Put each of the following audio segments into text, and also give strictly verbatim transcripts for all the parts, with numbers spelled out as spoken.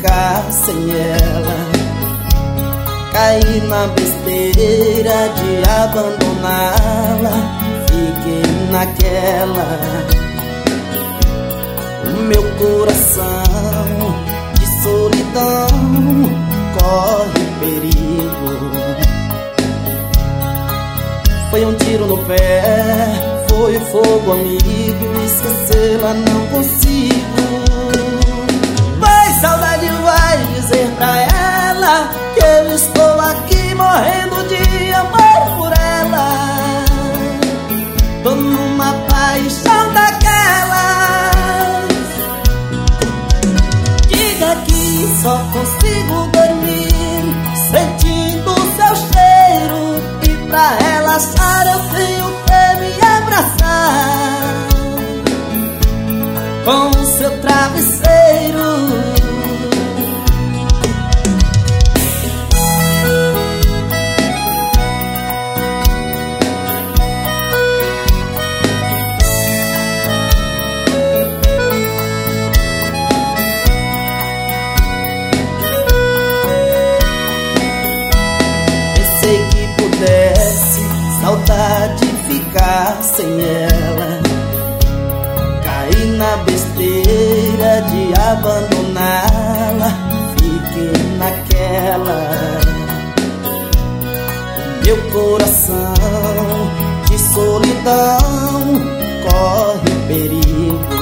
ficar sem ela. Caí na besteira de abandoná-la, fiquei naquela. O meu coração de solidão corre perigo. Foi um tiro no pé, foi fogo amigo, esquecê-la não consigo. Vai, saudade, vai dizer pra ela que eu estou aqui morrendo de amor por ela. Tô numa paixão daquelas. Diga que só consigo dormir sentindo seu cheiro, e pra relaxar eu tenho que me abraçar com o seu travesseiro. Pensei que pudesse saudade ficar sem ela. Caí na besteira de abandoná-la, fiquei naquela. Meu coração de solidão corre perigo.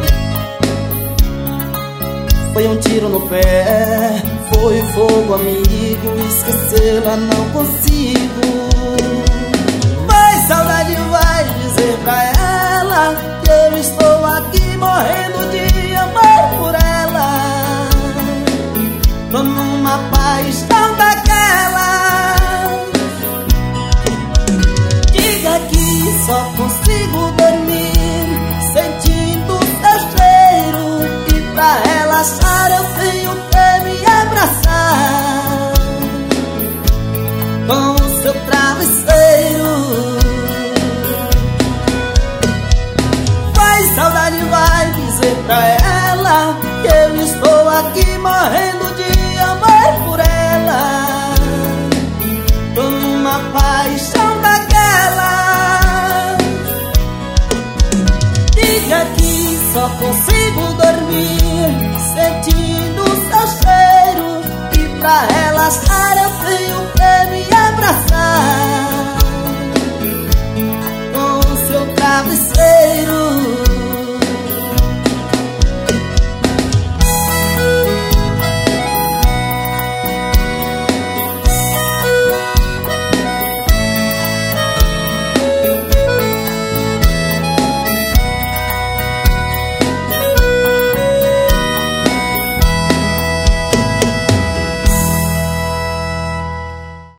Foi um tiro no pé, foi fogo amigo, esquecê-la não consigo. Vai, saudade, vai dizer pra ela que eu estou aqui morrendo de amor por ela. Tô numa paixão daquela. Diga que só consigo dormir sentindo seu cheiro, e pra relaxar eu tenho que me abraçar com o seu travesseiro. Vai, saudade, vai dizer pra ela que eu estou aqui morrendo de amor por ela. Tô numa paixão daquela. Diga que só consigo dormir sentindo seu cheiro, e pra relaxar eu tenho que me abraçar com o seu travesseiro.